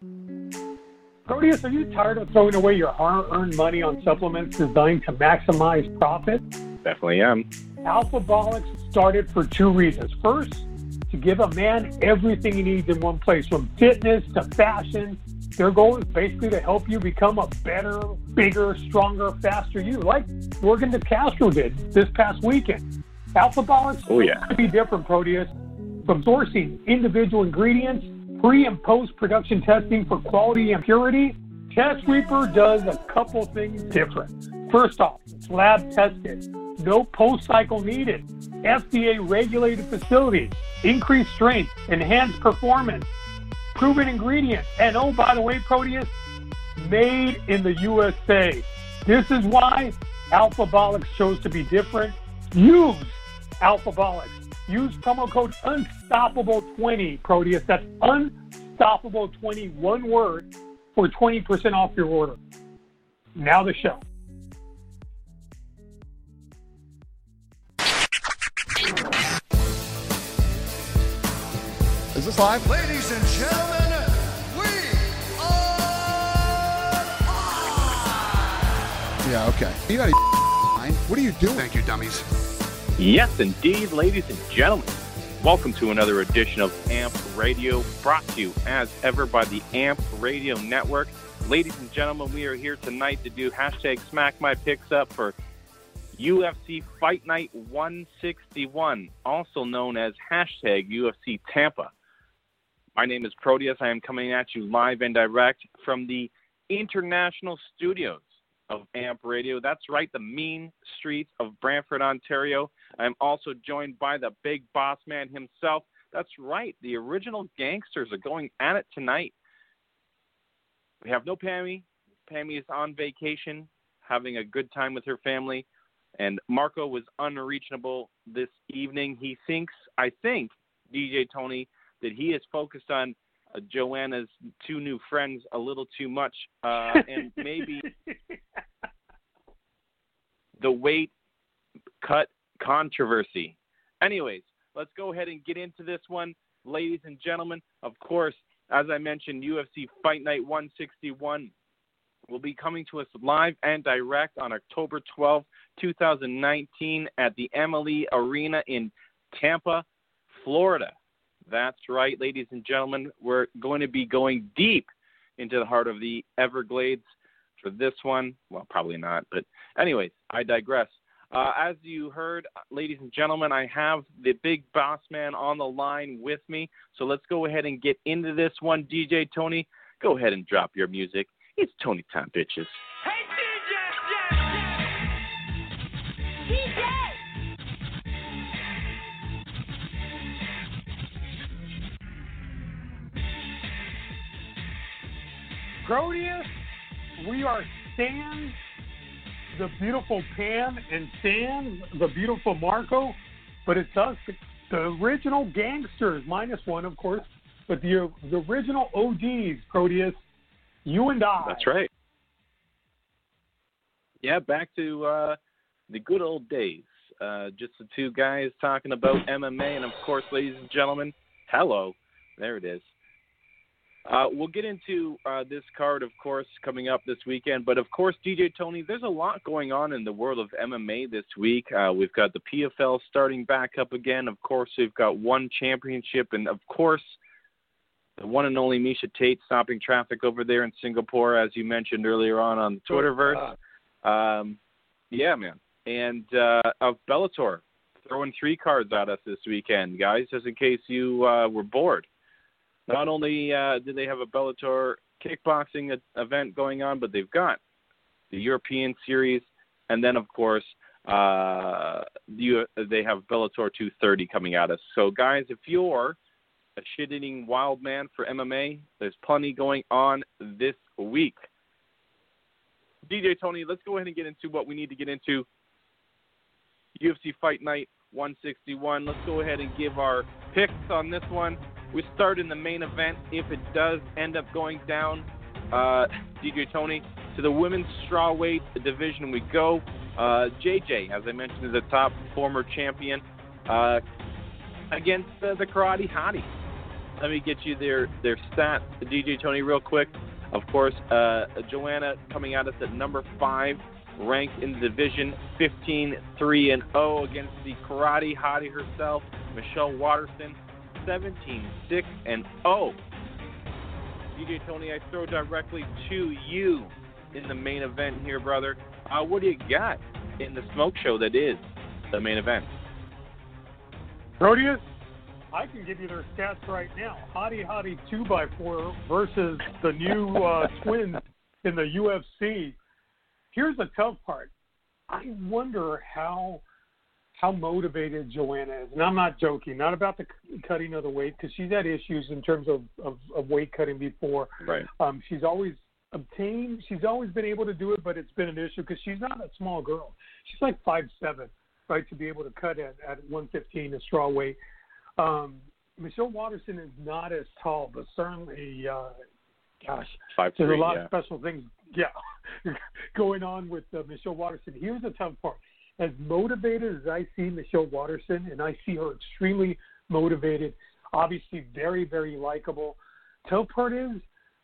Proteus, are you tired of throwing away your hard-earned money on supplements designed to maximize profit? Definitely am. Alphabolics started for two reasons. First, to give a man everything he needs in one place, from fitness to fashion. Their goal is basically to help you become a better, bigger, stronger, faster you, like Morgan DeCastro did this past weekend. Alphabolics to be different, Proteus, from sourcing individual ingredients, pre- and post-production testing for quality and purity. Test Reaper does a couple things different. First off, it's lab tested, no post-cycle needed, FDA-regulated facilities, increased strength, enhanced performance, proven ingredients, and oh, by the way, Proteus, made in the USA. This is why Alphabolics chose to be different. Use Alphabolics. Use promo code Unstoppable20, Proteus. That's Unstoppable20, one word, for 20% off your order. Now the show. Is this live? Ladies and gentlemen, we are live! Yeah, okay. You got a what are you doing? Thank you, dummies. Yes, indeed, ladies and gentlemen. Welcome to another edition of AMP Radio, brought to you as ever by the AMP Radio Network. Ladies and gentlemen, we are here tonight to do hashtag Smack My Picks Up for UFC Fight Night 161, also known as hashtag UFC Tampa. My name is Proteus. I am coming at you live and direct from the international studios of AMP Radio. That's right, the mean streets of Brantford, Ontario. I am also joined by the big boss man himself. That's right, the original gangsters are going at it tonight. We have no Pammy. Pammy is on vacation, having a good time with her family. And Marco was unreachable this evening. He thinks, I think, DJ Tony, that he is focused on Joanna's two new friends a little too much, and maybe the weight cut controversy. Anyways, let's go ahead and get into this one. Ladies and gentlemen, of course, as I mentioned, UFC Fight Night 161 will be coming to us live and direct on October 12th, 2019 at the Amalie Arena in Tampa, Florida. That's right, ladies and gentlemen. We're going to be going deep into the heart of the Everglades for this one. Well, probably not, but anyways, I digress. As you heard, ladies and gentlemen, I have the big boss man on the line with me. So let's go ahead and get into this one. DJ Tony, go ahead and drop your music. It's Tony time, bitches. Hey, DJ! Proteus, we are Sans, the beautiful Pam, and Sans, the beautiful Marco, but it's us, the original gangsters, minus one, of course, but the original OGs, Proteus, you and I. That's right. Yeah, back to the good old days. Just the two guys talking about MMA, and of course, ladies and gentlemen, hello. There it is. We'll get into this card, of course, coming up this weekend. But, of course, DJ Tony, there's a lot going on in the world of MMA this week. We've got the PFL starting back up again. Of course, we've got one championship. And, of course, the one and only Miesha Tate stopping traffic over there in Singapore, as you mentioned earlier on the Twitterverse. Yeah, man. And of Bellator throwing 3 cards at us this weekend, guys, just in case you were bored. Not only do they have a Bellator kickboxing event going on, but they've got the European Series, and then, of course, they have Bellator 230 coming at us. So, guys, if you're a shit-eating wild man for MMA, there's plenty going on this week. DJ Tony, let's go ahead and get into what we need to get into. UFC Fight Night 161. Let's go ahead and give our picks on this one. We start in the main event. If it does end up going down, DJ Tony, to the women's strawweight division we go. JJ, as I mentioned, is a top former champion against the Karate Hottie. let me get you their stats, DJ Tony, real quick. Of course, Joanna coming at us at number 5, ranked in the division, 15-3-0 against the karate hottie herself, Michelle Waterson, 17-6-0. DJ Tony, I throw directly to you in the main event here, brother. What do you got in the smoke show that is the main event? Proteus, I can give you their stats right now. Hottie 2x4 versus the new twins in the UFC. Here's the tough part. I wonder how motivated Joanna is. And I'm not joking, not about the cutting of the weight, because she's had issues in terms of weight cutting before. Right. She's always been able to do it, but it's been an issue because she's not a small girl. She's like 5'7", right, to be able to cut at 115, a straw weight. Michelle Waterson is not as tall, but certainly, 5'3", there's a lot of special things, going on with Michelle Waterson. Here's the tough part. As motivated as I see Michelle Waterson, and I see her extremely motivated, obviously very, very likable, tough part is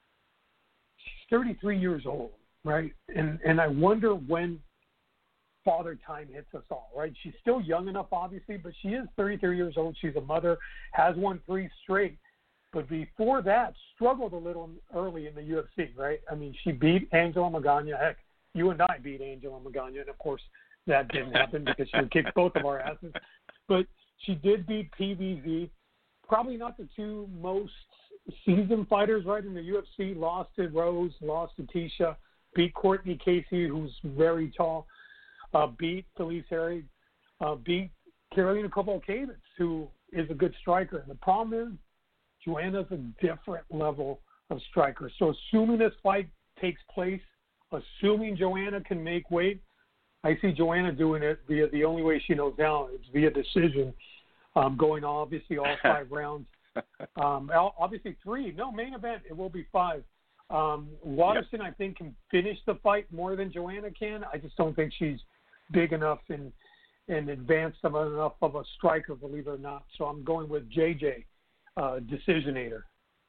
she's 33 years old, right? And I wonder when father time hits us all, right? She's still young enough, obviously, but she is 33 years old. She's a mother, has won 3 straight. But before that, struggled a little early in the UFC, right? I mean, she beat Angela Magana. Heck, you and I beat Angela Magana, and of course that didn't happen because she kicked both of our asses. But she did beat PVZ. Probably not the two most seasoned fighters, right, in the UFC. Lost to Rose, lost to Tisha, beat Courtney Casey, who's very tall, beat Felice Harry, beat Carolina Kowalkiewicz, who is a good striker. And the problem is Joanna's a different level of striker. So assuming this fight takes place, assuming Joanna can make weight, I see Joanna doing it via the only way she knows how. It's via decision, going obviously all 5 rounds. Obviously 3. No, main event, it will be 5. Waterson, I think, can finish the fight more than Joanna can. I just don't think she's big enough and advanced enough of a striker, believe it or not. So I'm going with JJ, decisionator.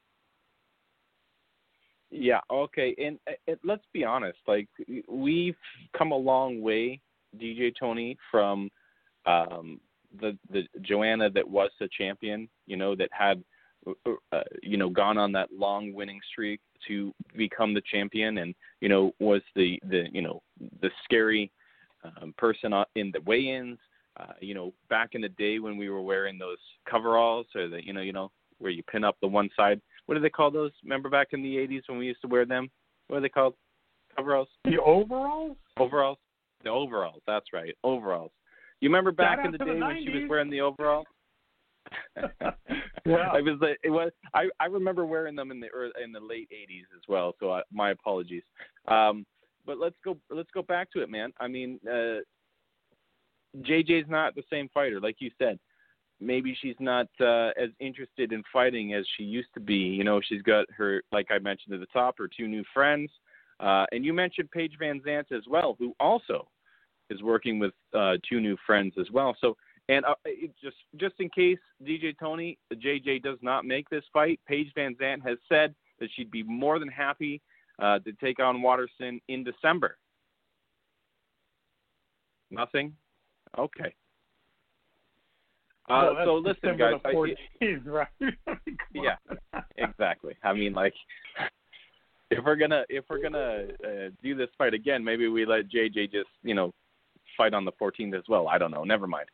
Yeah, okay. And let's be honest, like, we've come a long way, DJ Tony, from the Joanna that was the champion, that had, gone on that long winning streak to become the champion and, was the scary person in the weigh-ins, back in the day when we were wearing those coveralls or the, where you pin up the one side. What do they call those? Remember back in the 80s when we used to wear them? What are they called? Coveralls? The overalls? Overalls. The overalls. That's right. Overalls. You remember back in the day when she was wearing the overalls? Yeah. I remember wearing them in the late 80s as well. So my apologies. But let's go back to it, man. I mean, JJ's not the same fighter, like you said. Maybe she's not as interested in fighting as she used to be. She's got her, like I mentioned at the top, her 2 new friends. And you mentioned Paige Van Zandt as well, who also is working with 2 new friends as well. So, and just in case, DJ Tony, JJ does not make this fight, Paige Van Zandt has said that she'd be more than happy to take on Waterson in December. Nothing? Okay. So listen, guys. Right? Yeah, exactly. I mean, like, if we're gonna do this fight again, maybe we let JJ just fight on the 14th as well. I don't know. Never mind.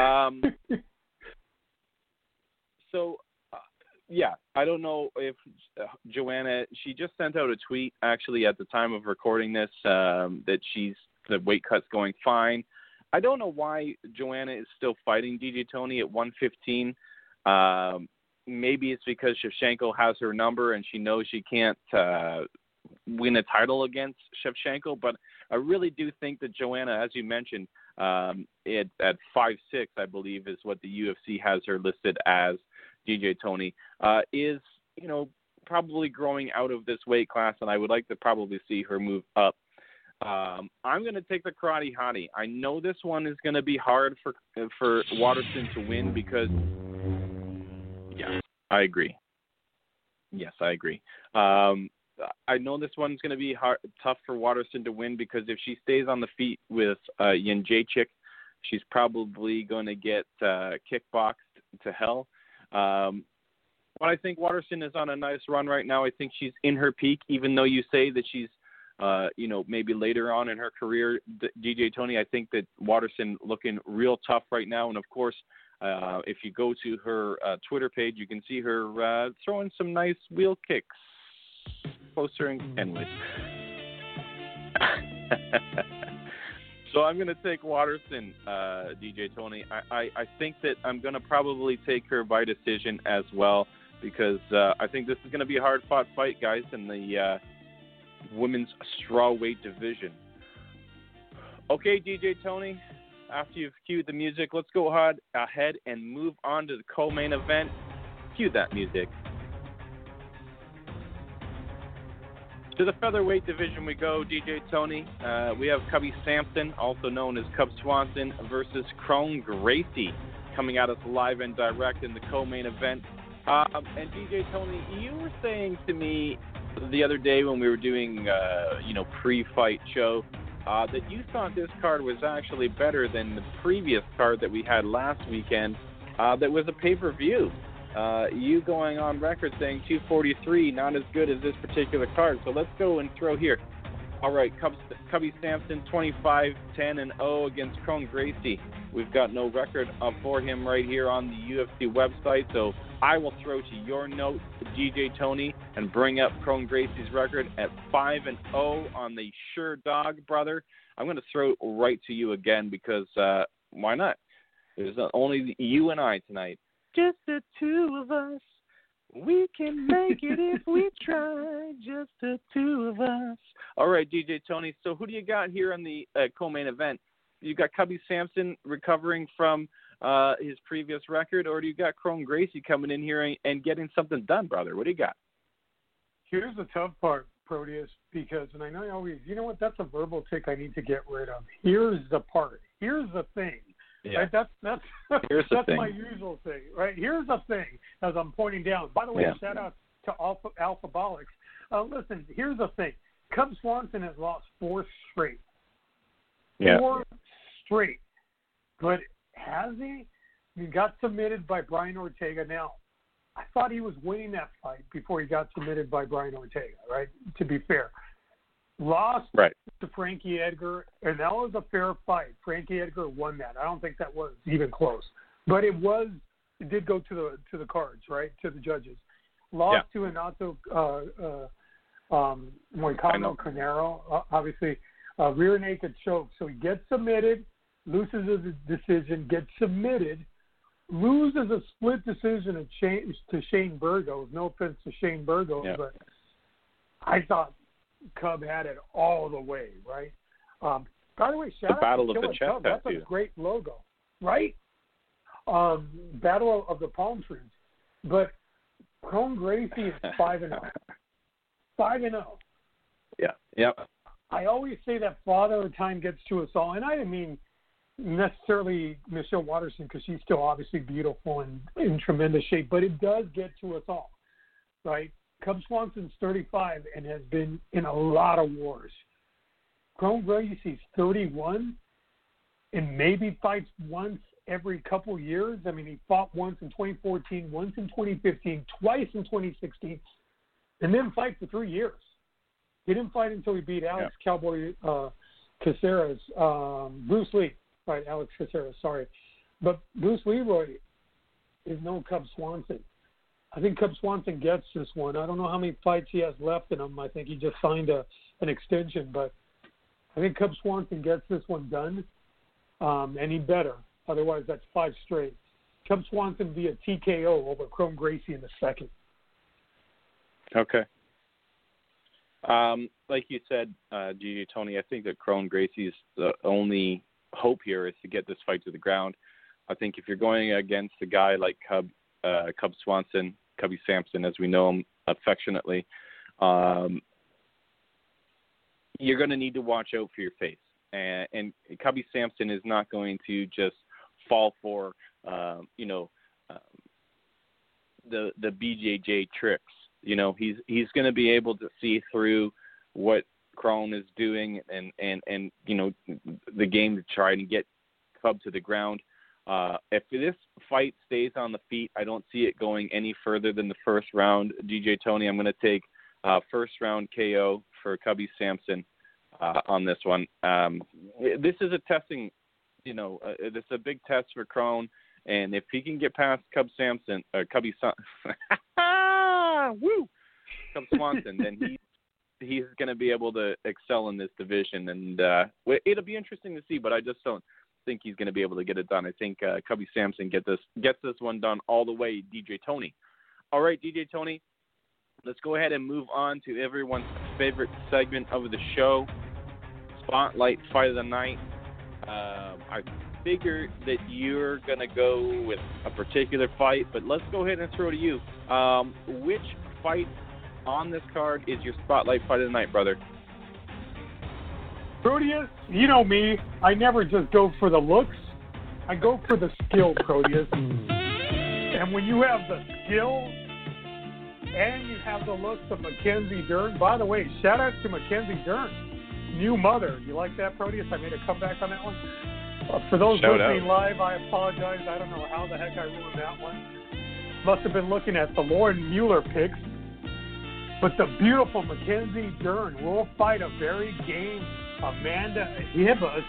Yeah, I don't know if Joanna. She just sent out a tweet actually at the time of recording this that the weight cut's going fine. I don't know why Joanna is still fighting DJ Tony at 115. Maybe it's because Shevchenko has her number and she knows she can't win a title against Shevchenko. But I really do think that Joanna, as you mentioned, at 5'6", I believe is what the UFC has her listed as, DJ Tony, is, probably growing out of this weight class, and I would like to probably see her move up. I'm going to take the Karate Hottie. I know this one is going to be hard for Waterson to win because, yeah, I agree. Yes, I agree. I know this one's going to be tough for Waterson to win because if she stays on the feet with Jędrzejczyk, she's probably going to get kickboxed to hell. But I think Waterson is on a nice run right now. I think she's in her peak, even though you say that she's, maybe later on in her career, DJ Tony, I think that Waterson looking real tough right now. And, of course, if you go to her Twitter page, you can see her throwing some nice wheel kicks. Closer and anyways. So I'm going to take Waterson, DJ Tony. I think that I'm going to probably take her by decision as well because I think this is going to be a hard-fought fight, guys, in the women's strawweight division. Okay, DJ Tony, after you've cued the music, let's go ahead and move on to the co-main event. Cue that music. To the featherweight division we go, DJ Tony. We have Cubby Sampson, also known as Cub Swanson, versus Kron Gracie, coming at us live and direct in the co-main event. And DJ Tony, you were saying to me the other day when we were doing, pre-fight show, that you thought this card was actually better than the previous card that we had last weekend that was a pay-per-view. You going on record saying 243, not as good as this particular card. So let's go and throw here. All right, Cubby Sampson, 25-10-0 against Kron Gracie. We've got no record for him right here on the UFC website. So I will throw to your note, DJ Tony, and bring up Kron Gracie's record at 5-0 on the Sure Dog, brother. I'm going to throw it right to you again because why not? There's only you and I tonight. Just the two of us. We can make it if we try. Just the two of us. All right, DJ Tony. So who do you got here on the co-main event? You got Cubby Sampson recovering from his previous record, or do you got Kron Gracie coming in here and getting something done, brother? What do you got? Here's the tough part, Proteus, because, and I know you always, you know what, that's a verbal tick I need to get rid of. Here's the part. Here's the thing. Yeah. Right? That's my usual thing, right? Here's the thing, as I'm pointing down. By the way, shout out to Alphabolics. Listen, here's the thing. Cub Swanson has lost 4 straight. Yeah. 4 straight. But has he? He got submitted by Brian Ortega. Now, I thought he was winning that fight before he got submitted by Brian Ortega, right? To be fair. Lost to Frankie Edgar, and that was a fair fight. Frankie Edgar won that. I don't think that was even close. But it did go to the cards, right? To the judges. Lost to Renato Moicano Carnero, obviously rear naked choke. So he gets submitted, loses a decision, gets submitted, loses a split decision to Shane Burgos. No offense to Shane Burgos, but I thought Cub had it all the way, right? By the way, shout out Battle to of the Killer Cub. That's a great logo, right? Battle of the Palm Trees. But Kron Gracie is 5-0. 5-0. Yeah. Yep. I always say that Father Time gets to us all, and I didn't mean necessarily Michelle Waterson because she's still obviously beautiful and in tremendous shape, but it does get to us all, right? Cub Swanson's 35 and has been in a lot of wars. Kron Gracie's 31 and maybe fights once every couple years. I mean, he fought once in 2014, once in 2015, twice in 2016, and then fight for 3 years. He didn't fight until he beat Alex Cowboy Caceres, Bruce Lee. Right, Alex Caceres, sorry. But Bruce Leroy is no Cub Swanson. I think Cub Swanson gets this one. I don't know how many fights he has left in him. I think he just signed an extension. But I think Cub Swanson gets this one done, and he better. Otherwise, that's 5 straight. Cub Swanson via TKO over Kron Gracie in the second. Okay. Like you said, Gigi Tony, I think that Kron Gracie's the only hope here is to get this fight to the ground. I think if you're going against a guy like Cub Swanson, Cubby Sampson, as we know him affectionately, you're going to need to watch out for your face. And Cubby Sampson is not going to just fall for, the BJJ tricks he's going to be able to see through what Crone is doing and the game to try and get Cub to the ground. If this fight stays on the feet, I don't see it going any further than the first round. DJ Tony, I'm going to take first round KO for Cubby Sampson on this one. This is a testing, this is a big test for Crone, and if he can get past Cub Sampson, or Cubby Cub Swanson, then he's going to be able to excel in this division, and it'll be interesting to see, but I just don't think he's going to be able to get it done. I think Cubby Sampson gets this one done all the way, DJ Tony. All right, DJ Tony, let's go ahead and move on to everyone's favorite segment of the show, Spotlight Fight of the Night. I figure that you're going to go with a particular fight, but let's go ahead and throw to you. Which fight on this card is your Spotlight Fight of the Night, brother? Proteus, you know me. I never just go for the looks. I go for the skill, Proteus. And when you have the skill and you have the looks of Mackenzie Dern, by the way, shout out to Mackenzie Dern, new mother. You like that, Proteus? I made a comeback on that one. For those listening live, I apologize. I don't know how the heck I ruined that one. Must have been looking at the Lauren Mueller picks. But the beautiful Mackenzie Dern will fight a very game Amanda Hibba.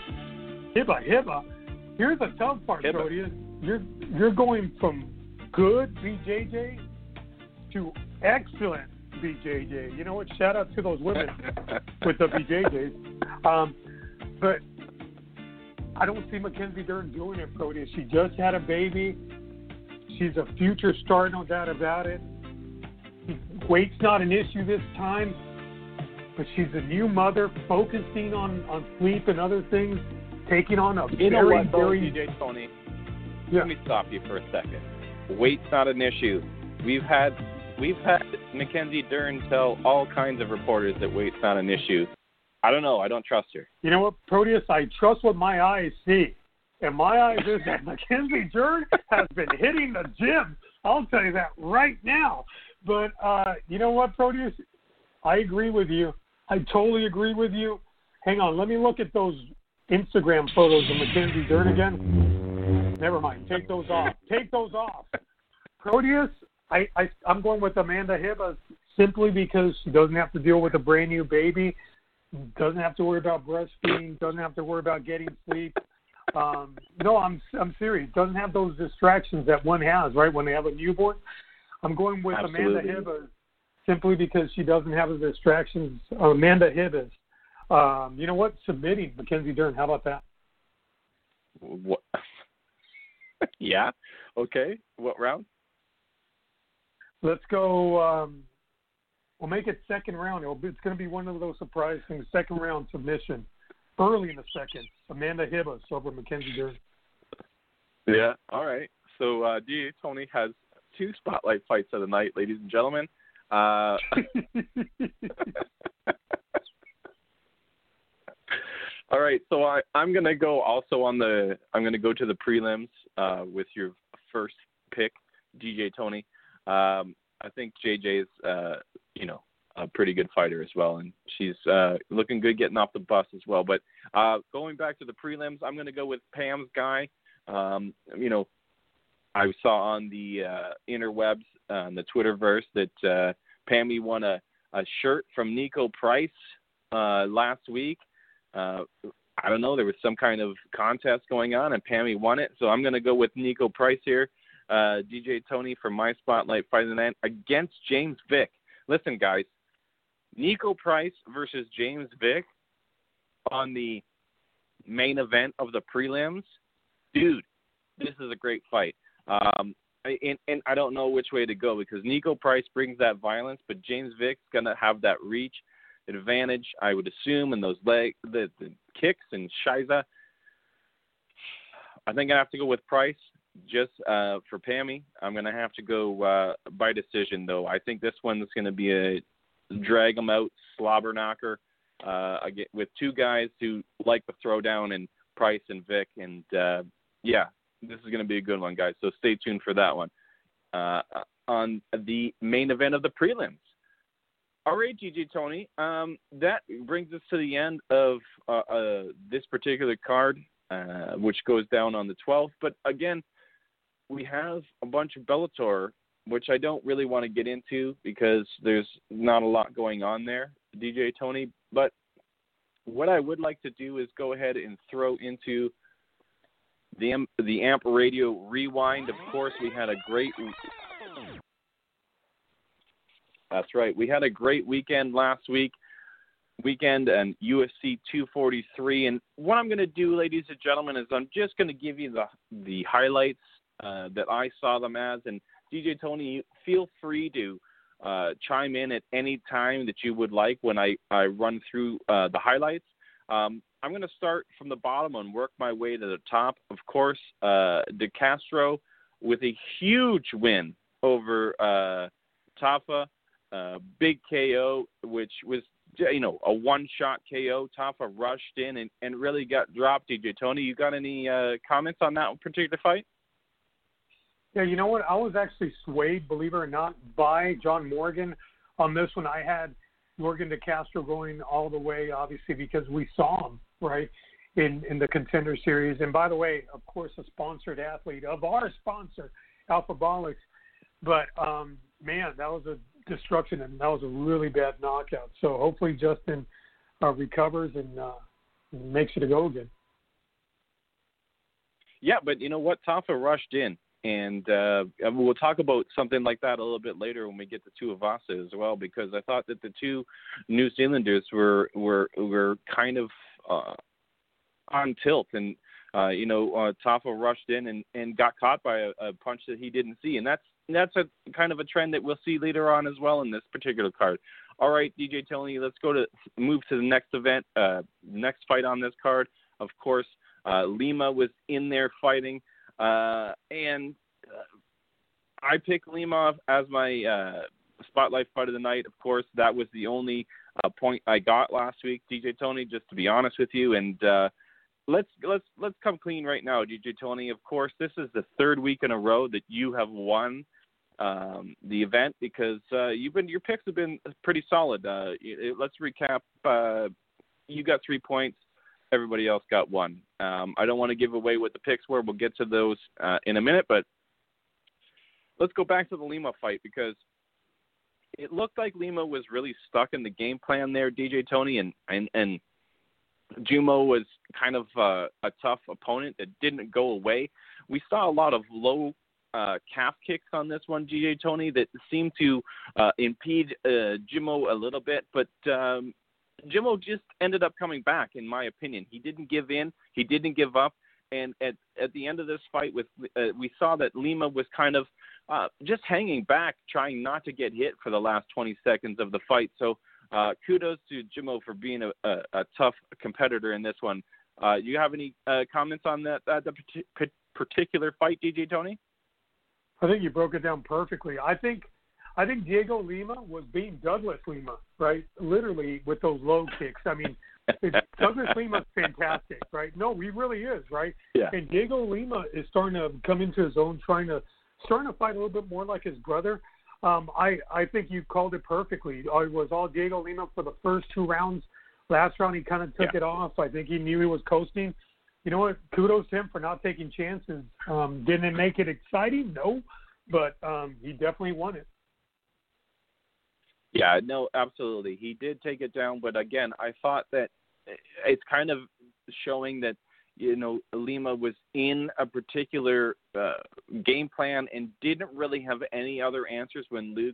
Here's the tough part, Proteus. You're going from good BJJ to excellent BJJ. You know what? Shout out to those women with the BJJs. But I don't see Mackenzie Dern doing it, Proteus. She just had a baby. She's a future star, no doubt about it. Weight's not an issue this time, but she's a new mother focusing on sleep and other things, taking on a very DJ Tony, let me stop you for a second. Weight's not an issue. We've had Mackenzie Dern tell all kinds of reporters that weight's not an issue. I don't know. I don't trust her. You know what, Proteus? I trust what my eyes see. And my eyes is that Mackenzie Dern has been hitting the gym. I'll tell you that right now. But you know what, Proteus? I agree with you. I totally agree with you. Hang on. Let me look at those Instagram photos of Mackenzie Dern again. Never mind. Take those off. Take those off. Proteus, I'm going with Amanda Hibba simply because she doesn't have to deal with a brand new baby, doesn't have to worry about breastfeeding, doesn't have to worry about getting sleep. No, I'm serious. Doesn't have those distractions that one has, right, when they have a newborn. I'm going with Amanda Hibba simply because she doesn't have the distractions. Amanda Hibba. You know what? Submitting Mackenzie Dern. How about that? What? Yeah. Okay. What round? Let's go. We'll make it second round. It's going to be one of those surprise things. Second round submission. Early in the second. Amanda Hibba over Mackenzie Dern. Yeah. All right. So DJ Tony has 2 spotlight fights of the night, ladies and gentlemen. All right, so I'm gonna go also I'm gonna go to the prelims with your first pick, DJ Tony. I think JJ's a pretty good fighter as well, and she's looking good getting off the bus as well. But going back to the prelims, I'm gonna go with Pam's guy. I saw on the interwebs, on the Twitterverse, that Pammy won a shirt from Nico Price last week. I don't know, there was some kind of contest going on, and Pammy won it. So I'm going to go with Nico Price here, DJ Tony, for my Spotlight Fight of the Night against James Vick. Listen, guys, Nico Price versus James Vick on the main event of the prelims. Dude, this is a great fight. And I don't know which way to go because Nico Price brings that violence, but James Vick's going to have that reach advantage, I would assume, and those the kicks and shiza. I think I have to go with Price just for Pammy. I'm going to have to go by decision, though. I think this one's going to be a drag them out slobber knocker with 2 guys who like the throwdown, and Price and Vick. And, this is going to be a good one, guys. So stay tuned for that one. On the main event of the prelims, All right, DJ Tony. That brings us to the end of this particular card, which goes down on the 12th. But again, we have a bunch of Bellator, which I don't really want to get into because there's not a lot going on there, DJ Tony. But what I would like to do is go ahead and throw into the AMP Radio Rewind. Of course, we had a great... That's right. We had a great weekend last weekend and UFC 243. And what I'm going to do, ladies and gentlemen, is I'm just going to give you the highlights that I saw them as. And DJ Tony, feel free to chime in at any time that you would like when I run through the highlights. I'm going to start from the bottom and work my way to the top. Of course, De Castro with a huge win over Tafa. Big KO, which was, a one-shot KO. Tafa rushed in and really got dropped. DJ Tony, you got any comments on that particular fight? Yeah, you know what? I was actually swayed, believe it or not, by John Morgan on this one. I had Morgan De Castro going all the way, obviously, because we saw him, right, in the Contender Series. And by the way, of course, a sponsored athlete of our sponsor, Alphabolics. But, man, that was a destruction, and that was a really bad knockout. So hopefully Justin recovers and makes it a go again. Yeah, but you know what? Tafa rushed in, and we'll talk about something like that a little bit later when we get to Tuivasa as well, because I thought that the two New Zealanders were kind of on tilt, and Tafa rushed in and got caught by a punch that he didn't see, and that's a kind of a trend that we'll see later on as well in this particular card. All right, DJ Tony, let's move to the next event, next fight on this card. Of course, Lima was in there fighting, and I picked Lima as my spotlight fight of the night. Of course, that was the only point I got last week, DJ Tony, just to be honest with you. And let's come clean right now, DJ Tony. Of course, this is the third week in a row that you have won the event because your picks have been pretty solid. Let's recap. You got 3 points. Everybody else got 1. I don't want to give away what the picks were. We'll get to those in a minute, but let's go back to the Lima fight because it looked like Lima was really stuck in the game plan there, DJ Tony, and Jumo was kind of a tough opponent that didn't go away. We saw a lot of low calf kicks on this one, DJ Tony, that seemed to impede Jumo a little bit, but Jumo just ended up coming back, in my opinion. He didn't give in. He didn't give up. And at the end of this fight, we saw that Lima was kind of just hanging back, trying not to get hit for the last 20 seconds of the fight. So kudos to Jumo for being a tough competitor in this one. You have any comments on that the particular fight, DJ Tony? I think you broke it down perfectly. I think Diego Lima was being Douglas Lima, right? Literally with those low kicks. I mean, Douglas Lima's fantastic, right? No, he really is, right? Yeah. And Diego Lima is starting to come into his own, starting to fight a little bit more like his brother. I think you called it perfectly. It was all Diego Lima for the first 2 rounds. Last round, he kind of took it off. I think he knew he was coasting. You know what? Kudos to him for not taking chances. Didn't it make it exciting? No, but he definitely won it. Yeah, no, absolutely. He did take it down, but again, I thought that it's kind of showing that, Lima was in a particular game plan and didn't really have any other answers when Luke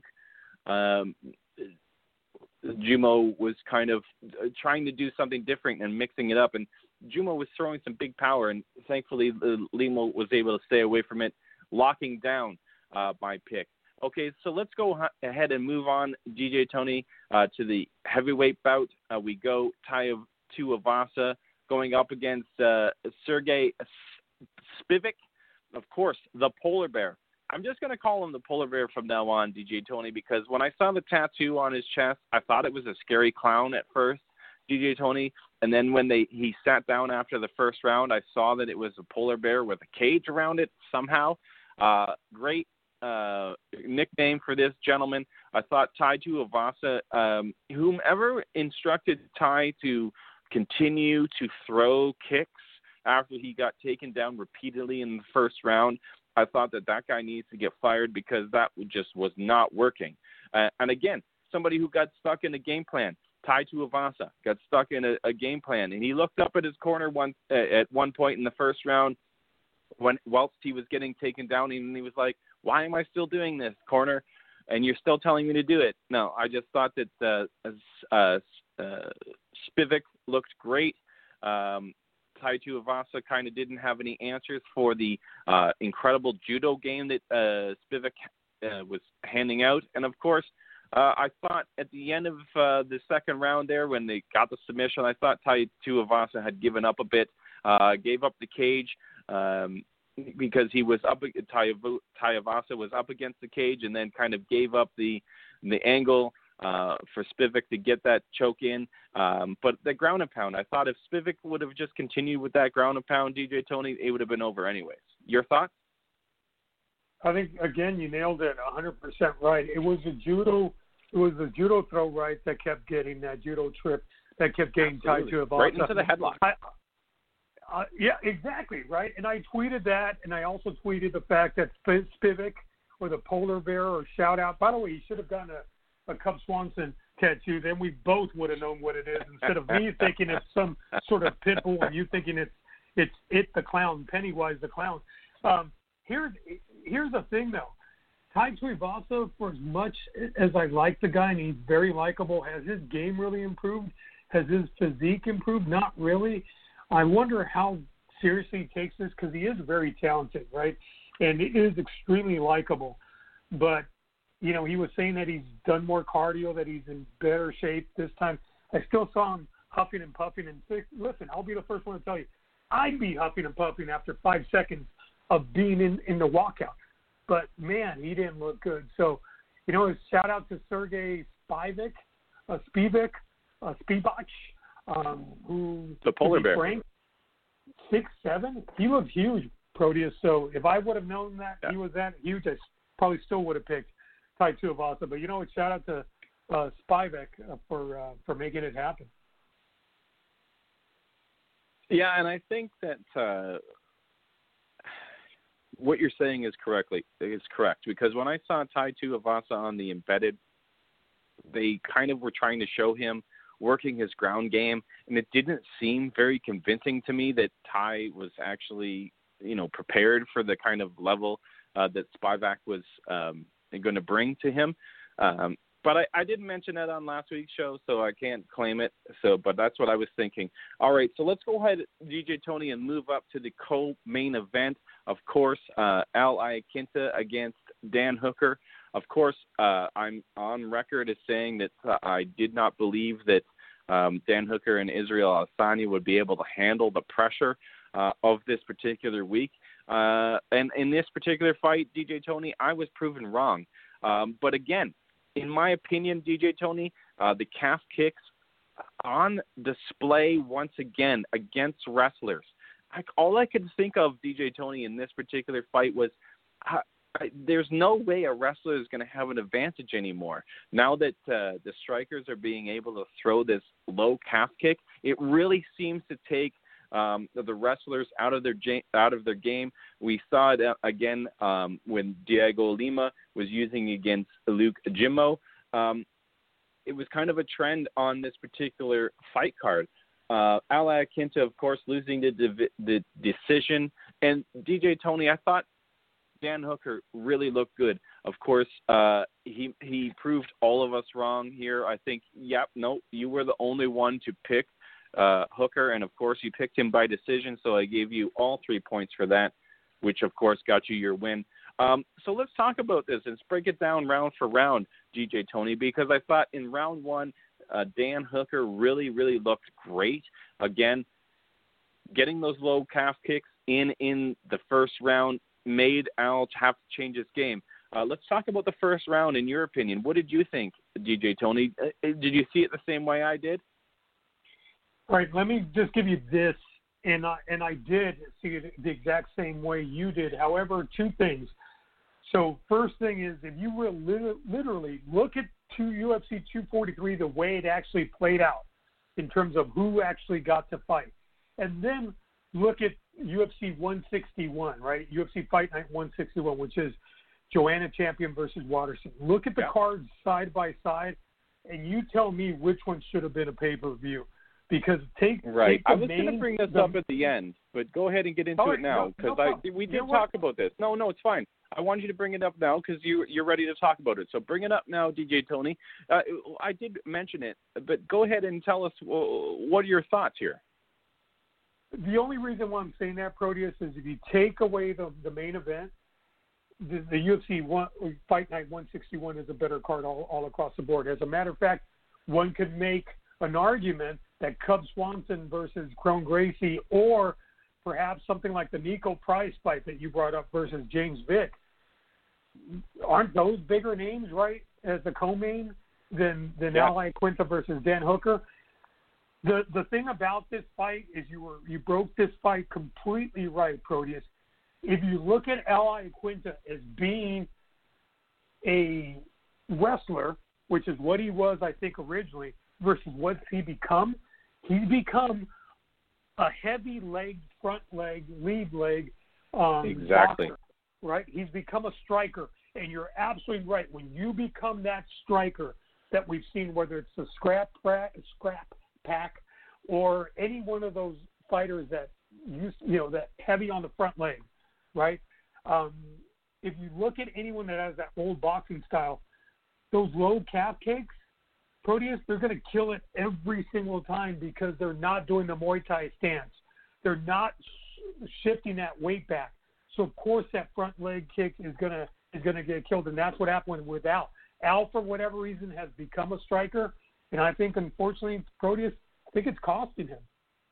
Jumo was kind of trying to do something different and mixing it up. And Jumo was throwing some big power, and thankfully Lima was able to stay away from it, locking down my pick. Okay, so let's go ahead and move on, DJ Tony, to the heavyweight bout. We go Tuivasa going up against Sergey Spivak, of course, the polar bear. I'm just going to call him the polar bear from now on, DJ Tony, because when I saw the tattoo on his chest, I thought it was a scary clown at first, DJ Tony, and then when he sat down after the first round, I saw that it was a polar bear with a cage around it somehow. Great nickname for this gentleman. I thought Tai Tuivasa, whomever instructed Tai to continue to throw kicks after he got taken down repeatedly in the first round, I thought that guy needs to get fired because that just was not working. And again, somebody who got stuck in a game plan, Tai Tuivasa, got stuck in a game plan, and he looked up at his corner at one point in the first round whilst he was getting taken down, and he was like, why am I still doing this, corner? And you're still telling me to do it. No, I just thought that Spivak looked great. Tai Tuivasa kind of didn't have any answers for the incredible judo game that Spivak was handing out. And, of course, I thought at the end of the second round there when they got the submission, I thought Tai Tuivasa had given up a bit, gave up the cage because he was up. Tuivasa was up against the cage and then kind of gave up the angle for Spivak to get that choke in. But the ground and pound, I thought if Spivak would have just continued with that ground and pound, DJ Tony, it would have been over anyways. Your thoughts? I think, again, you nailed it 100% right. It was a judo throw right that kept getting that judo trip that kept getting Tai Tuivasa. Right into the headlock. Yeah, exactly, right? And I tweeted that, and I also tweeted the fact that Spivak, or the polar bear, or shout out. By the way, he should have gotten a Cub Swanson tattoo. Then we both would have known what it is instead of me thinking it's some sort of pit bull and you thinking it's the clown, Pennywise the clown. Here's the thing, though. Tai Tuivasa, for as much as I like the guy and he's very likable, has his game really improved? Has his physique improved? Not really. I wonder how seriously he takes this because he is very talented, right? And it is extremely likable. But, you know, he was saying that he's done more cardio, that he's in better shape this time. I still saw him huffing and puffing. And listen, I'll be the first one to tell you, I'd be huffing and puffing after 5 seconds of being in the walkout. But, man, he didn't look good. So, you know, shout out to Sergey Spivak, who the polar bear, ranked 6'7". He looked huge, Proteus. So if I would have known that he was that huge, I probably still would have picked Tai Tuivasa. But you know what? Shout out to Spivak for making it happen. Yeah, and I think that what you're saying is correct because when I saw Tai Tuivasa on the embedded, they kind of were trying to show him working his ground game, and it didn't seem very convincing to me that Tai was actually, you know, prepared for the kind of level that Spivak was going to bring to him. But I didn't mention that on last week's show, so I can't claim it. But that's what I was thinking. All right, so let's go ahead, DJ Tony, and move up to the co-main event. Of course, Al Iaquinta against Dan Hooker. Of course, I'm on record as saying that I did not believe that Dan Hooker and Israel Adesanya would be able to handle the pressure of this particular week. And in this particular fight, DJ Tony, I was proven wrong. But again, in my opinion, DJ Tony, the calf kicks on display once again against wrestlers. All I could think of, DJ Tony, in this particular fight was there's no way a wrestler is going to have an advantage anymore. Now that the strikers are being able to throw this low calf kick, it really seems to take the wrestlers out of their game. We saw it again when Diego Lima was using against Luke Jimmo. It was kind of a trend on this particular fight card. Al Iaquinta, of course, losing the decision. And DJ Tony, I thought Dan Hooker really looked good. Of course, he proved all of us wrong here. I think, you were the only one to pick Hooker, and of course you picked him by decision, so I gave you all 3 points for that, which of course got you your win. So let's talk about this. Let's break it down round for round, DJ Tony, because I thought in round one, Dan Hooker really, really looked great. Again, getting those low calf kicks in the first round made Al have to change his game. Let's talk about the first round in your opinion. What did you think, DJ Tony? Did you see it the same way I did? All right, let me just give you this, and I did see it the exact same way you did. However, 2 things. So first thing is, if you will literally look at UFC 243, the way it actually played out in terms of who actually got to fight, and then look at UFC 161, right? UFC Fight Night 161, which is Joanna Champion versus Waterson. Look at the cards side by side, and you tell me which one should have been a pay-per-view. Because take I was going to bring this up at the end, but go ahead and get into it now, because we did talk about this. No, it's fine. I want you to bring it up now because you're ready to talk about it. So bring it up now, DJ Tony. I did mention it, but go ahead and tell us what are your thoughts here. The only reason why I'm saying that, Proteus, is if you take away the main event, the UFC Fight Night 161 is a better card all across the board. As a matter of fact, one could make an argument that Cub Swanson versus Kron Gracie, or perhaps something like the Nico Price fight that you brought up versus James Vick, aren't those bigger names, right, as the co-main than Al Iaquinta versus Dan Hooker? The thing about this fight is you broke this fight completely right, Proteus. If you look at Al Iaquinta as being a wrestler, which is what he was, I think, originally, versus what's he become? He's become a heavy leg, front leg, lead leg exactly. boxer, right? He's become a striker, and you're absolutely right. When you become that striker that we've seen, whether it's the scrap pack or any one of those fighters that that heavy on the front leg, right? If you look at anyone that has that old boxing style, those low calf kicks, Proteus, they're going to kill it every single time because they're not doing the Muay Thai stance. They're not shifting that weight back. So of course that front leg kick is going to get killed, and that's what happened with Al. Al, for whatever reason, has become a striker, and I think unfortunately, Proteus, I think it's costing him.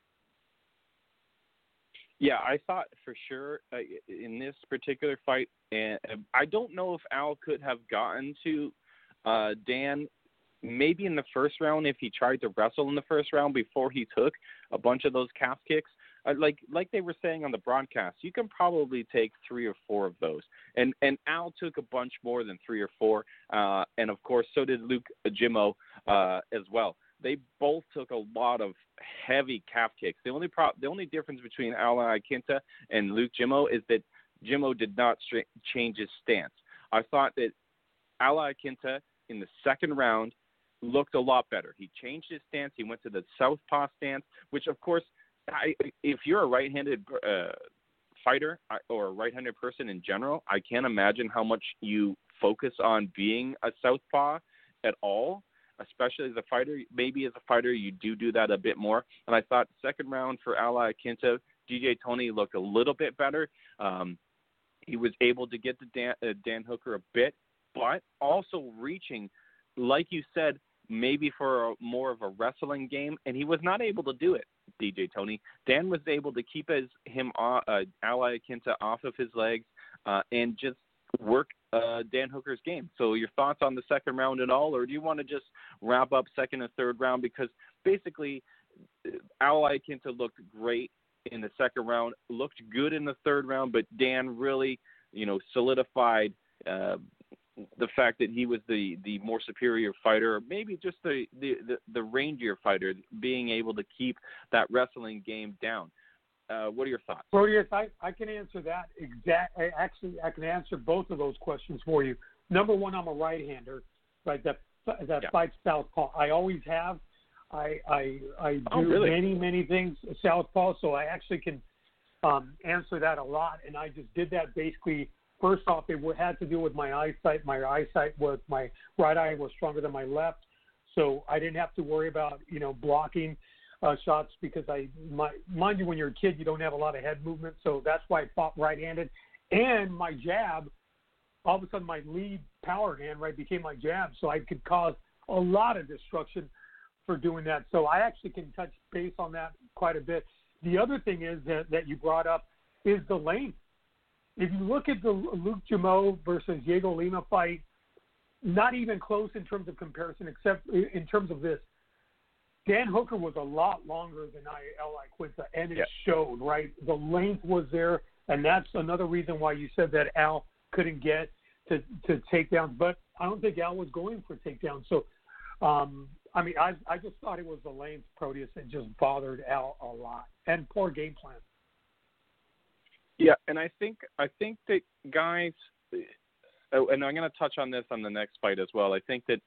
Yeah, I thought for sure in this particular fight, and I don't know if Al could have gotten to Dan. Maybe in the first round, if he tried to wrestle in the first round before he took a bunch of those calf kicks, like they were saying on the broadcast, you can probably take 3 or 4 of those. And Al took a bunch more than 3 or 4, and of course so did Luke Jimmo as well. They both took a lot of heavy calf kicks. The only difference between Al Iaquinta and Luke Jimmo is that Jimmo did not change his stance. I thought that Al Iaquinta in the second round looked a lot better. He changed his stance. He went to the southpaw stance, which, of course, if you're a right-handed fighter or a right-handed person in general, I can't imagine how much you focus on being a southpaw at all, especially as a fighter. Maybe as a fighter you do that a bit more. And I thought second round for Al Iaquinta, DJ Tony looked a little bit better. He was able to get to Dan Hooker a bit, but also reaching, like you said, maybe for more of a wrestling game, and he was not able to do it, DJ Tony. Dan was able to keep Al Iaquinta off of his legs and just work Dan Hooker's game. So your thoughts on the second round at all, or do you want to just wrap up second and third round? Because basically Al Iaquinta looked great in the second round, looked good in the third round, but Dan really, solidified the fact that he was the more superior fighter, or maybe just the rangier fighter, being able to keep that wrestling game down. What are your thoughts? Proteus, I can answer that Actually, I can answer both of those questions for you. Number one, I'm a right-hander, right? That fights southpaw. I always have. I do many things southpaw, so I actually can answer that a lot. And I just did that basically. First off, it had to do with my eyesight. My eyesight was, my right eye was stronger than my left, so I didn't have to worry about blocking shots because mind you, when you're a kid, you don't have a lot of head movement, so that's why I fought right-handed. And my jab, all of a sudden, my lead power hand became my jab, so I could cause a lot of destruction for doing that. So I actually can touch base on that quite a bit. The other thing is that you brought up is the length. If you look at the Luke Jimmo versus Diego Lima fight, not even close in terms of comparison, except in terms of this. Dan Hooker was a lot longer than Al Iaquinta, and it showed, right? The length was there, and that's another reason why you said that Al couldn't get to takedowns, but I don't think Al was going for takedowns. So, I mean, I just thought it was the length, Proteus, that just bothered Al a lot, and poor game plan. Yeah, and I think that guys, and I'm going to touch on this on the next fight as well. I think that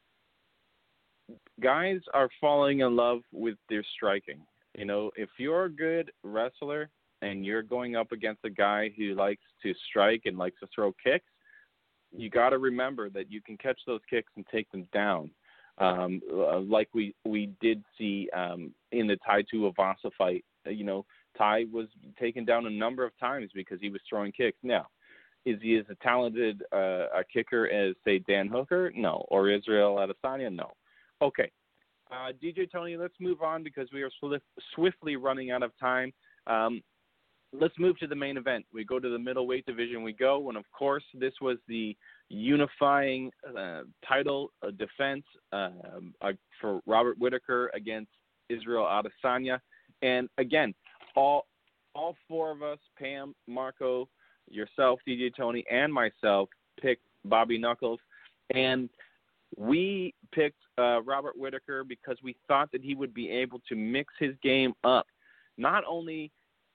guys are falling in love with their striking. You know, if you're a good wrestler and you're going up against a guy who likes to strike and likes to throw kicks, you got to remember that you can catch those kicks and take them down, like we did see in the Tai Tuivasa fight. You know, Tai was taken down a number of times because he was throwing kicks. Now, is he as a talented a kicker as, say, Dan Hooker? No. Or Israel Adesanya? No. Okay. DJ Tony, let's move on because we are swiftly running out of time. Let's move to the main event. We go to the middleweight division. And, of course, this was the unifying title defense for Robert Whittaker against Israel Adesanya. And, again, all four of us, Pam, Marco, yourself, DJ Tony, and myself, picked Bobby Knuckles. And we picked Robert Whittaker because we thought that he would be able to mix his game up. Not only,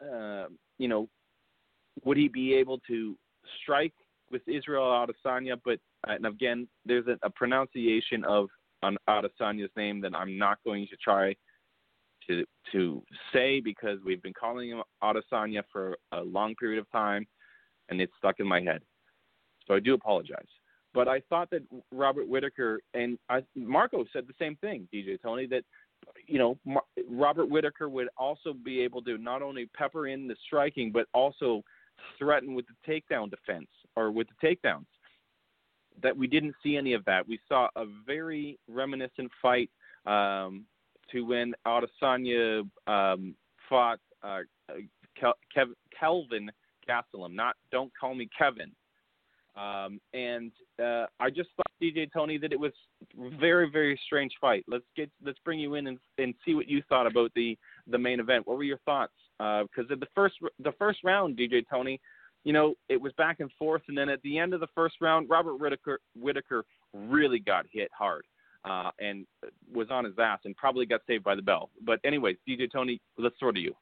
would he be able to strike with Israel Adesanya, but, and again, there's a pronunciation of Adesanya's name that I'm not going to try to say because we've been calling him Adesanya for a long period of time, and it's stuck in my head. So I do apologize. But I thought that Robert Whittaker, and Marco said the same thing, DJ Tony, that, Robert Whittaker would also be able to not only pepper in the striking, but also threaten with the takedown defense or with the takedowns. That we didn't see any of that. We saw a very reminiscent fight to when Adesanya fought Kelvin Gastelum. Don't call me Kevin. And I just thought, DJ Tony, that it was a very, very strange fight. Let's bring you in and see what you thought about the main event. What were your thoughts? Because the first round, DJ Tony, it was back and forth, and then at the end of the first round, Robert Whittaker really got hit hard and was on his ass and probably got saved by the bell. But anyways, DJ Tony, let's throw to you.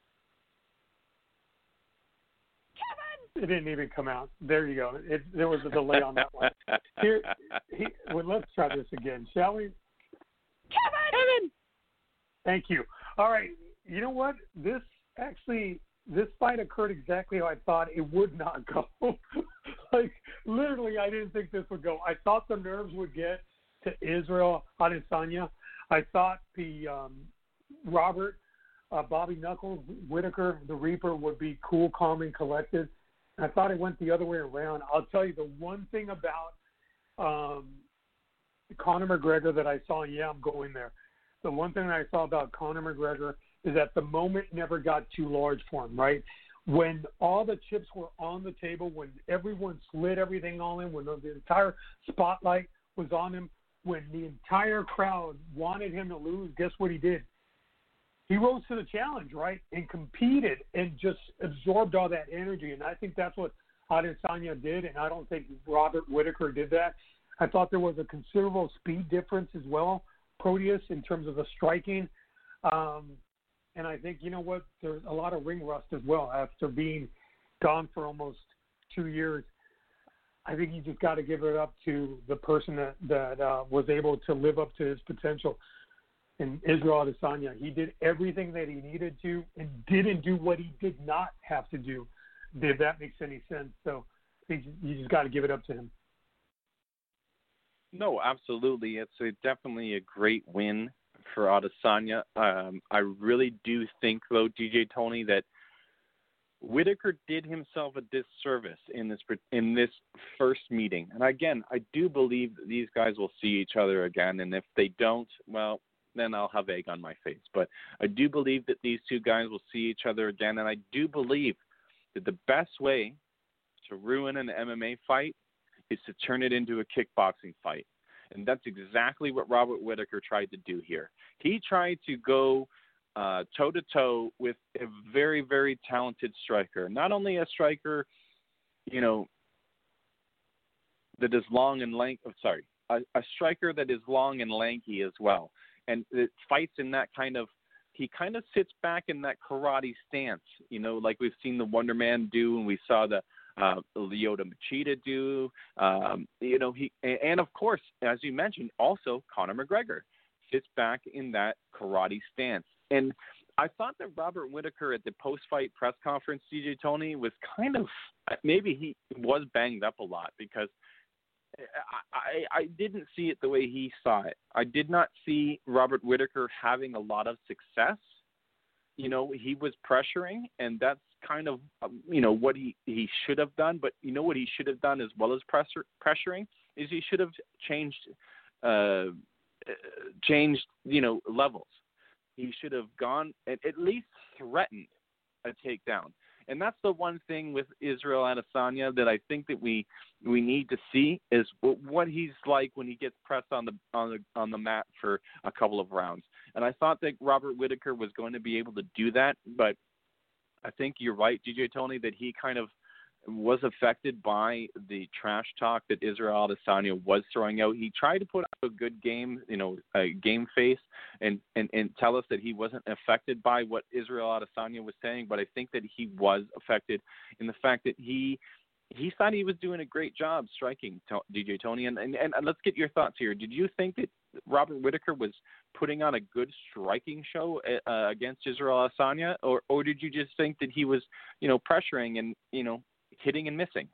It didn't even come out. There you go. There was a delay on that one. Let's try this again, shall we? Kevin! Thank you. All right. You know what? This fight occurred exactly how I thought it would not go. Like, literally, I didn't think this would go. I thought the nerves would get to Israel Adesanya. I thought the Bobby Knuckles, Whittaker, the Reaper, would be cool, calm, and collected. I thought it went the other way around. I'll tell you the one thing about Conor McGregor that I saw, and I'm going there. The one thing that I saw about Conor McGregor is that the moment never got too large for him, right? When all the chips were on the table, when everyone slid everything on him, when the entire spotlight was on him, when the entire crowd wanted him to lose, guess what he did? He rose to the challenge, right, and competed and just absorbed all that energy. And I think that's what Adesanya did, and I don't think Robert Whittaker did that. I thought there was a considerable speed difference as well, Proteus, in terms of the striking. And I think, there's a lot of ring rust as well after being gone for almost 2 years. I think you just got to give it up to the person that was able to live up to his potential. And Israel Adesanya, he did everything that he needed to and didn't do what he did not have to do, if that makes any sense. So I think you just got to give it up to him. No, absolutely. It's definitely a great win for Adesanya. I really do think, though, DJ Tony, that Whittaker did himself a disservice in this first meeting. And again, I do believe that these guys will see each other again. And if they don't, well, then I'll have egg on my face. But I do believe that these two guys will see each other again. And I do believe that the best way to ruin an MMA fight is to turn it into a kickboxing fight. And that's exactly what Robert Whittaker tried to do here. He tried to go toe-to-toe with a very, very talented striker. Not only a striker, that is long and lanky. A striker that is long and lanky as well, and it fights in that kind of. He kind of sits back in that karate stance, like we've seen the Wonder Man do, and we saw the Lyoto Machida do. And of course, as you mentioned, also Conor McGregor sits back in that karate stance. And I thought that Robert Whittaker at the post-fight press conference, DJ Tony, was kind of maybe he was banged up a lot because I didn't see it the way he saw it. I did not see Robert Whittaker having a lot of success. He was pressuring, and that's kind of, what he should have done. But what he should have done as well as pressuring is he should have changed, levels. He should have gone and at least threatened a takedown. And that's the one thing with Israel Adesanya that I think that we need to see is what he's like when he gets pressed on the mat for a couple of rounds. And I thought that Robert Whittaker was going to be able to do that, but I think you're right, DJ Tony, that he kind of was affected by the trash talk that Israel Adesanya was throwing out. He tried to put up a good game, a game face, and tell us that he wasn't affected by what Israel Adesanya was saying, but I think that he was affected in the fact that he thought he was doing a great job striking, DJ Tony. And let's get your thoughts here. Did you think that Robert Whittaker was putting on a good striking show against Israel Adesanya, or did you just think that he was, pressuring and, hitting and missing?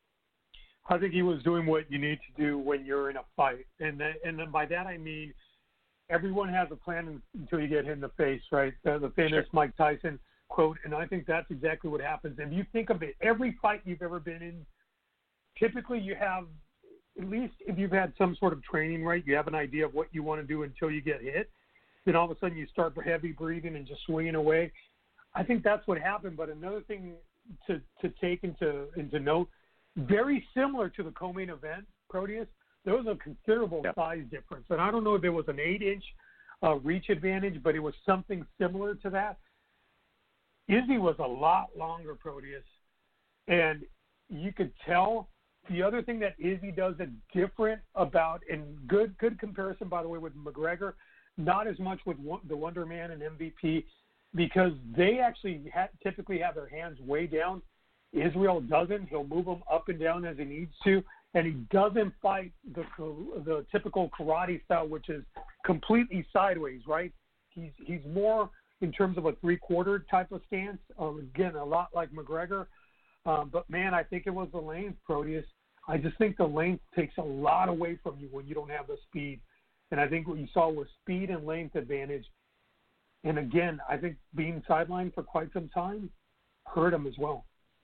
I think he was doing what you need to do when you're in a fight. And then by that I mean everyone has a plan until you get hit in the face, right? The famous Mike Tyson quote, and I think that's exactly what happens. If you think of it, every fight you've ever been in, typically you have, at least if you've had some sort of training, right, you have an idea of what you want to do until you get hit. Then all of a sudden you start heavy breathing and just swinging away. I think that's what happened. But another thing to take into note, very similar to the co-main event, Proteus, there was a considerable size difference. And I don't know if it was an 8-inch reach advantage, but it was something similar to that. Izzy was a lot longer, Proteus, and you could tell. The other thing that Izzy does that's different about, and good comparison, by the way, with McGregor, not as much with the Wonder Man and MVP, because they actually typically have their hands way down. Israel doesn't. He'll move them up and down as he needs to, and he doesn't fight the typical karate style, which is completely sideways, right? He's more in terms of a three-quarter type of stance. Again, a lot like McGregor. But, man, I think it was the length, Proteus. I just think the length takes a lot away from you when you don't have the speed. And I think what you saw was speed and length advantage. And, again, I think being sidelined for quite some time hurt him as well.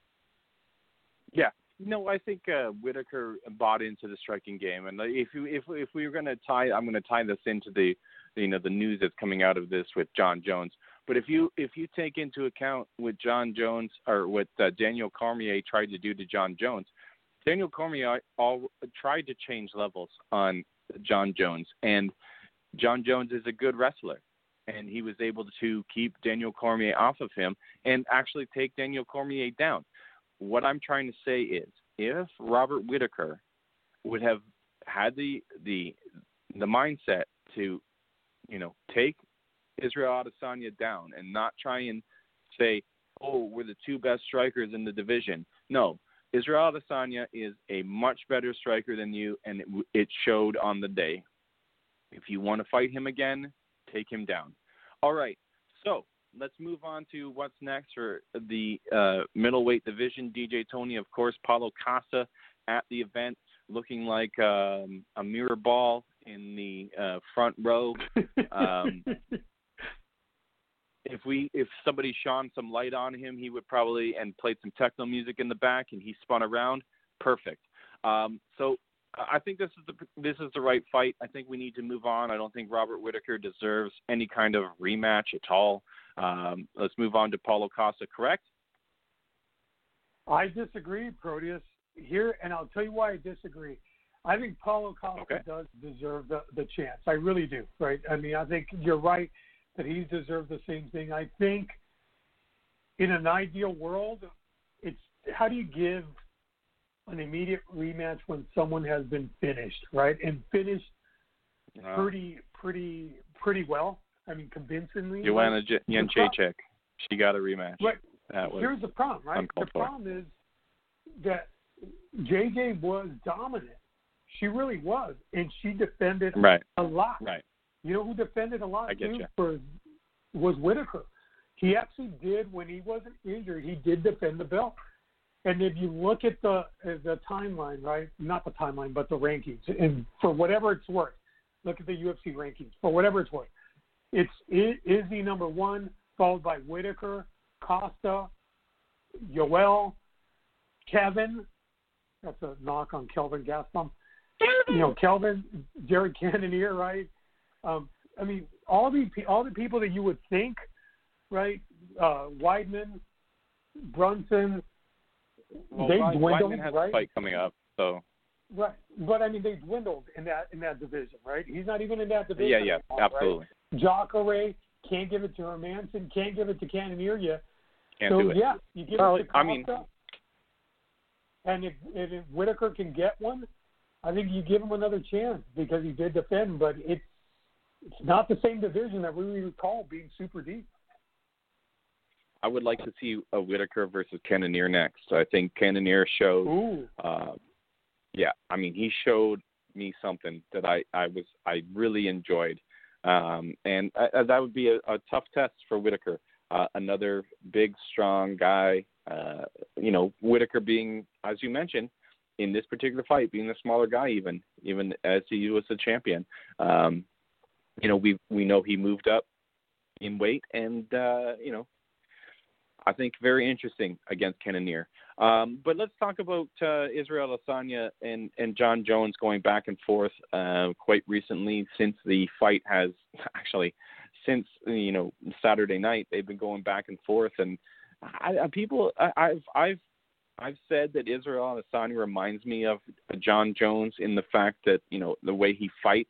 Yeah. I think Whittaker bought into the striking game. And if we were going to I'm going to tie this into the news that's coming out of this with John Jones. But if you take into account what John Jones or what Daniel Cormier tried to do to John Jones, Daniel Cormier tried to change levels on John Jones, and John Jones is a good wrestler, and he was able to keep Daniel Cormier off of him and actually take Daniel Cormier down. What I'm trying to say is, if Robert Whittaker would have had the mindset to, take Israel Adesanya down and not try and say, oh, we're the two best strikers in the division. No, Israel Adesanya is a much better striker than you, and it showed on the day. If you want to fight him again, take him down. All right, so let's move on to what's next for the middleweight division. DJ Tony, of course, Paulo Costa at the event, looking like a mirror ball in the front row. If somebody shone some light on him, he would probably, and played some techno music in the back, and he spun around. Perfect. So I think this is the right fight. I think we need to move on. I don't think Robert Whittaker deserves any kind of rematch at all. Let's move on to Paulo Costa, correct? I disagree, Proteus, here, and I'll tell you why I disagree. I think Paulo Costa does deserve the chance. I really do, right? I mean, I think you're right that he deserves the same thing. I think in an ideal world, it's how do you give an immediate rematch when someone has been finished, right? And finished pretty well. I mean, convincingly. Joanna Jędrzejczyk, she got a rematch. Right. That was Here's the problem, right? The problem is that JJ was dominant. She really was, and she defended a lot. Right. You know who defended a lot too you. was Whitaker. He actually did, when he wasn't injured, he did defend the belt. And if you look at the timeline, right? Not the timeline, but the rankings, and for whatever it's worth, look at the UFC rankings. For whatever it's worth, it's Izzy number 1, followed by Whitaker, Costa, Yoel, Kevin. That's a knock on Kelvin Gastelum. You know, Kelvin, Jared Cannonier, right? I mean, all the people that you would think, right? Weidman, Brunson, they dwindled, Weidman has right? a fight coming up, so. Right, but I mean, they dwindled in that division, right? He's not even in that division. Yeah, anymore, absolutely. Right? Jacare can't give it to Hermanson, can't give it to Cannonier yet. Can't do it. Yeah, you give it to Costa. I mean, and if Whitaker can get one, I think you give him another chance because he did defend, but it's not the same division that we recall being super deep. I would like to see a Whitaker versus Cannonier next. I think Cannonier showed. I mean, he showed me something that I really enjoyed, and that would be a tough test for Whitaker. Another big, strong guy. You know, Whitaker being, as you mentioned, in this particular fight, being the smaller guy, even as he was the champion. You know, we know he moved up in weight, and you know, I think very interesting against Cannonier. But let's talk about Israel Adesanya and John Jones going back and forth quite recently since the fight has actually since Saturday night. They've been going back and forth, and I've said that Israel Adesanya reminds me of John Jones in the fact that the way he fights.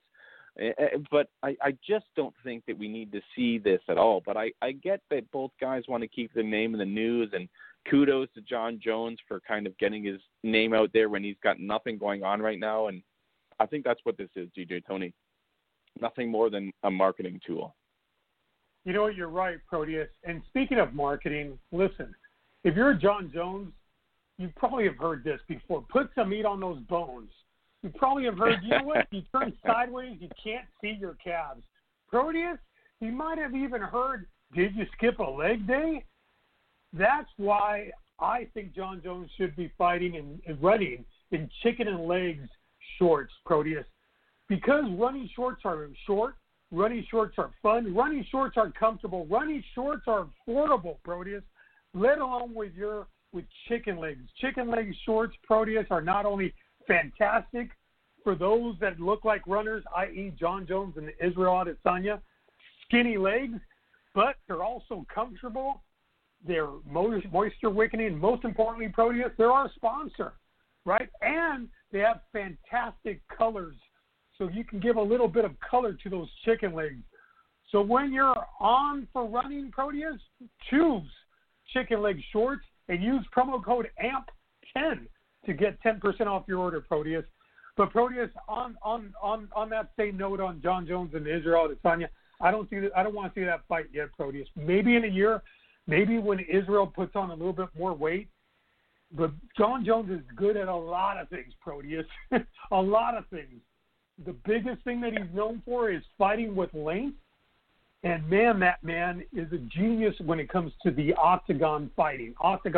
But I just don't think that we need to see this at all. But I get that both guys want to keep their name in the news, and kudos to John Jones for kind of getting his name out there when he's got nothing going on right now. And I think that's what this is, DJ Tony. Nothing more than a marketing tool. You know what? You're right, Proteus. And speaking of marketing, listen, if you're John Jones, you probably have heard this before. Put some meat on those bones. You probably have heard, you know what? You turn sideways, you can't see your calves. Proteus, you might have even heard, did you skip a leg day? That's why I think John Jones should be fighting and running in chicken and legs shorts, Proteus. Because running shorts are short, running shorts are fun, running shorts are comfortable, running shorts are affordable, Proteus, let alone with chicken legs. Chicken leg shorts, Proteus, are not only fantastic for those that look like runners, i.e. John Jones and Israel Adesanya, skinny legs, but they're also comfortable. They're moisture wicking. Most importantly, Proteus, they're our sponsor, right? And they have fantastic colors, so you can give a little bit of color to those chicken legs. So when you're on for running, Proteus, choose chicken leg shorts and use promo code AMP10 to get 10% off your order, Proteus. But Proteus, on that same note on John Jones and Israel Adesanya, I don't want to see that fight yet, Proteus. Maybe in a year, maybe when Israel puts on a little bit more weight. But John Jones is good at a lot of things, Proteus. A lot of things. The biggest thing that he's known for is fighting with length. And man, that man is a genius when it comes to the octagon fighting.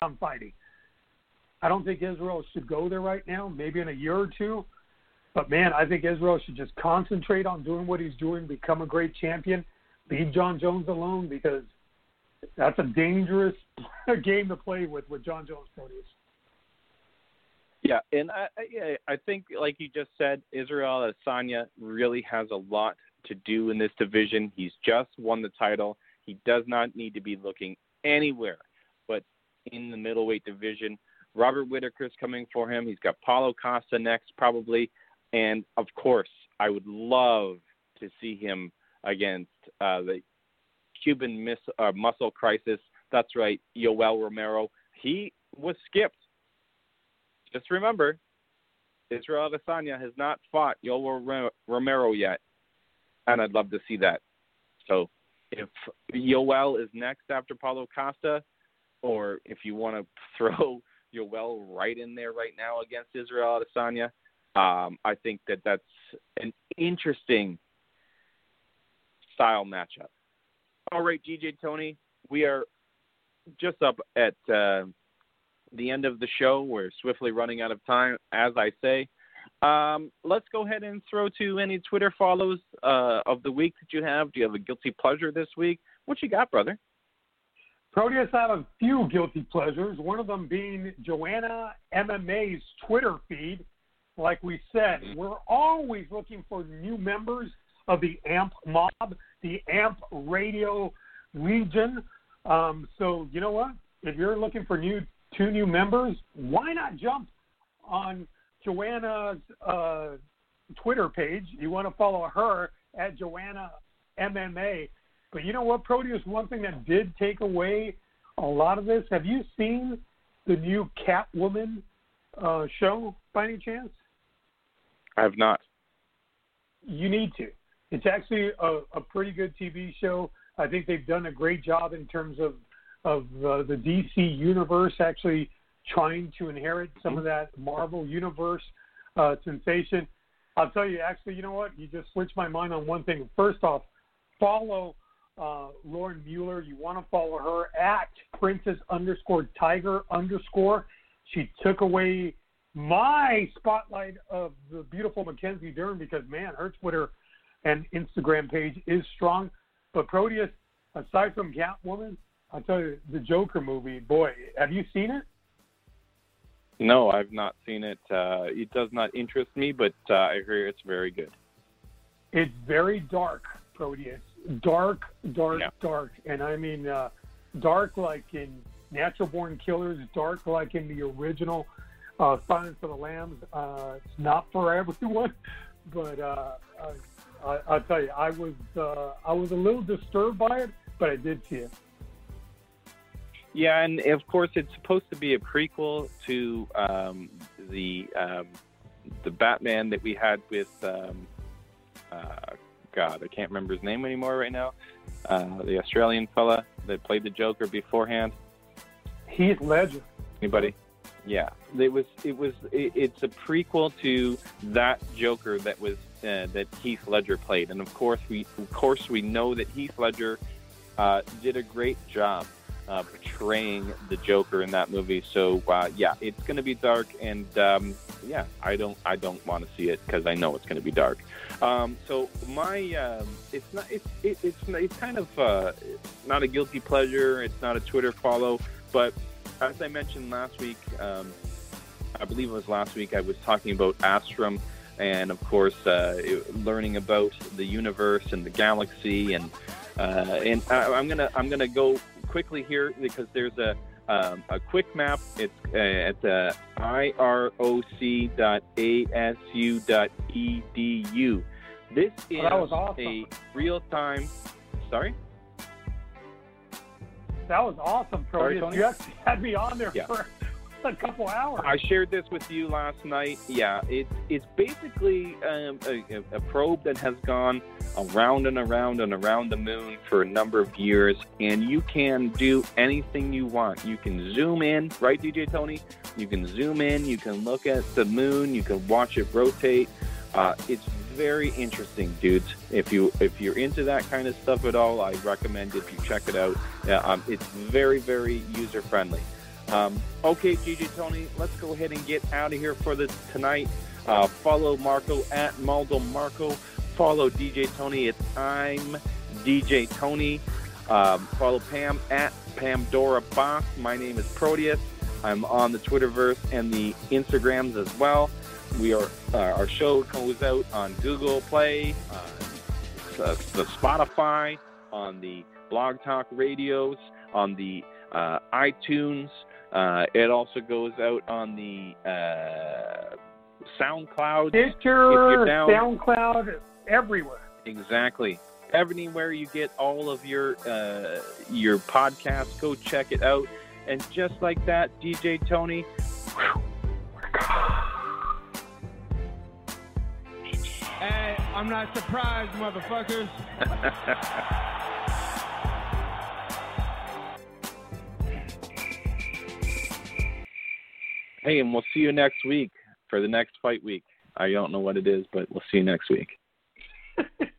I don't think Israel should go there right now, maybe in a year or two. But, man, I think Israel should just concentrate on doing what he's doing, become a great champion, leave John Jones alone, because that's a dangerous game to play with John Jones, Proteus. Yeah, and I think, like you just said, Israel Adesanya really has a lot to do in this division. He's just won the title. He does not need to be looking anywhere but in the middleweight division. Robert Whitaker's coming for him. He's got Paulo Costa next, probably. And, of course, I would love to see him against the Cuban muscle crisis. That's right, Yoel Romero. He was skipped just remember, Israel Adesanya has not fought Yoel Romero yet, and I'd love to see that. So if Yoel is next after Paulo Costa, or if you want to throw Yoel right in there right now against Israel Adesanya, I think that's an interesting style matchup. All right, DJ Tony, we are just up at the end of the show. We're swiftly running out of time, as I say. Let's go ahead and throw to any Twitter follows of the week that you have. Do you have a guilty pleasure this week? What you got, brother? Proteus, I have a few guilty pleasures, one of them being Joanna MMA's Twitter feed. Like we said, we're always looking for new members of the AMP mob, the AMP radio legion. So you know what? If you're looking for two new members, why not jump on Joanna's Twitter page? You want to follow her at Joanna MMA. But you know what, Proteus, one thing that did take away a lot of this, have you seen the new Catwoman show by any chance? I have not. You need to. It's actually a pretty good TV show. I think they've done a great job in terms of the DC universe actually trying to inherit some of that Marvel universe sensation. I'll tell you, actually, you know what? You just switched my mind on one thing. First off, follow Lauren Mueller. You want to follow her at Princess_Tiger_. She took away my spotlight of the beautiful Mackenzie Dern because, man, her Twitter and Instagram page is strong. But Proteus, aside from Catwoman, I'll tell you, the Joker movie, boy, have you seen it? No, I've not seen it. It does not interest me, but I hear it's very good. It's very dark, Proteus. Dark. Yeah. And I mean dark like in Natural Born Killers, dark like in the original Silence of the Lambs. It's not for everyone, but I'll tell you, I was a little disturbed by it, but I did see it. Yeah, and of course it's supposed to be a prequel to the Batman that we had with God, I can't remember his name anymore right now. The Australian fella that played the Joker beforehand. Heath Ledger. Anybody? Yeah, it's a prequel to that Joker that was that Heath Ledger played, and of course we know that Heath Ledger did a great job portraying the Joker in that movie. So yeah, it's going to be dark, and yeah, I don't want to see it because I know it's going to be dark. So my it's kind of not a guilty pleasure. It's not a Twitter follow, but as I mentioned last week, I believe it was last week, I was talking about Astrum, and of course learning about the universe and the galaxy, and I'm gonna go quickly here because there's a quick map. It's at iroc.asu.edu. This is awesome. A real-time. Sorry. That was awesome, Proteus. You actually had me on there for a couple hours. I shared this with you last night. Yeah, it's basically a probe that has gone around and around and around the moon for a number of years, and you can do anything you want. You can zoom in, right, DJ Tony? You can zoom in, you can look at the moon, you can watch it rotate. It's very interesting, dudes. If you're into that kind of stuff at all, I recommend if you check it out. It's very, very user friendly. Okay, DJ Tony, let's go ahead and get out of here for tonight. Follow Marco at Maldo Marco. Follow DJ Tony at I'm DJ Tony. Follow Pam at Pamdora Boss. My name is Proteus. I'm on the Twitterverse and the Instagrams as well. We are our show goes out on Google Play, the Spotify, on the Blog Talk Radios, on the iTunes. It also goes out on the SoundCloud. Stitcher, SoundCloud, everywhere. Exactly. Everywhere you get all of your podcasts, go check it out. And just like that, DJ Tony, we're gone. I'm not surprised, motherfuckers. Hey, and we'll see you next week for the next fight week. I don't know what it is, but we'll see you next week.